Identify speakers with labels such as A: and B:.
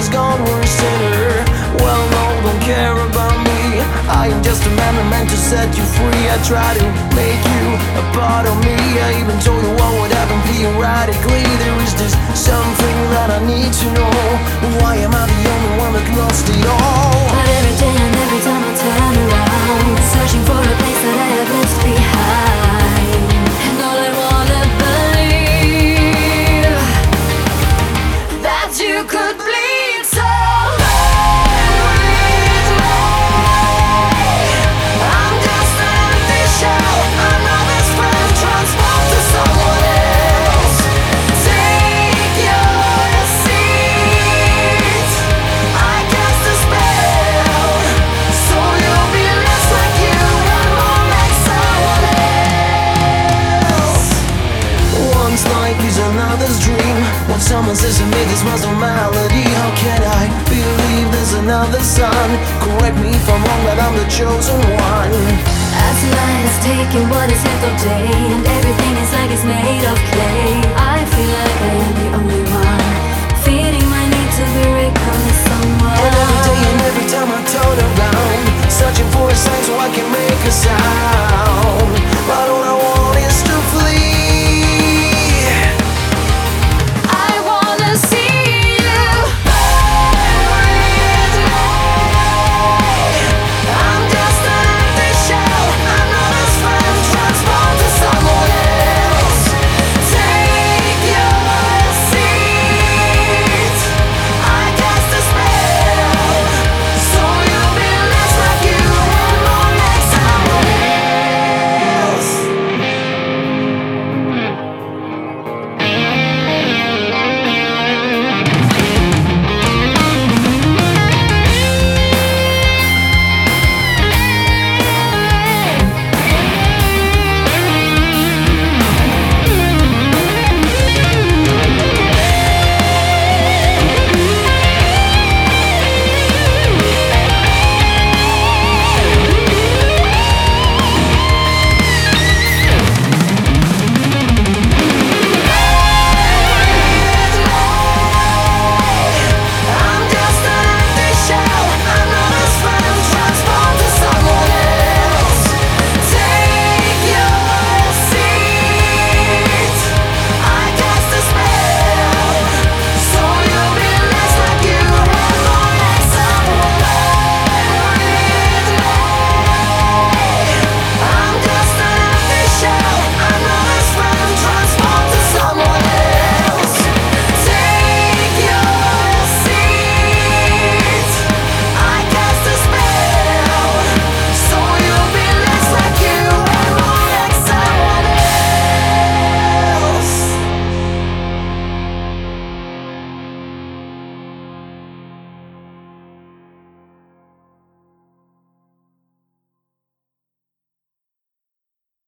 A: is gone, we're a sinner. Well, no, don't care about me. I am just a man I'm meant to set you free. I try to make you a part of me. I even told you what would happen theoretically. There is just something that I need to know. Why am I the only one that lost it all?
B: But every day and every time I turn around, searching for a place that I have left behind. And all I wanna believe that you could bleed so. I'm just an empty shell, another friend transformed to someone else. Take your seat, I cast a spell, so you'll be less like you and more like someone else.
A: One's life is another's dream. When someone says to me this was a melody, how can I believe there's another sun? Correct me if I'm wrong, but I'm the chosen one.
B: As light has taken what is left of day, and everything is like it's made of clay, I feel like I am the only one, feeding my need to be reckoned with someone.
A: And every day and every time I turn around, searching for a sign so I can make a sound.